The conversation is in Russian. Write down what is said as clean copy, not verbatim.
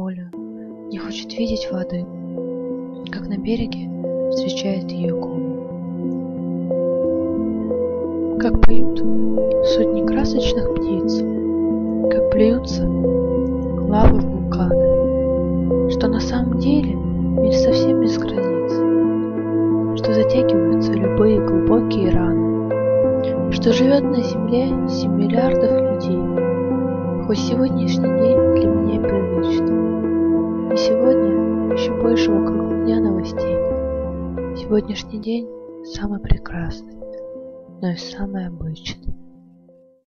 волю, не хочет видеть воды, как на береге встречает ее ком. Как поют сотни красочных птиц, как плюются лавы вулканы, что на самом деле мир совсем без границ, что затягиваются любые глубокие раны, что живет на земле 7 миллиардов людей. Хоть сегодняшний день для меня привычный, и сегодня еще больше вокруг меня новостей. Сегодняшний день самый прекрасный, но и самый обычный.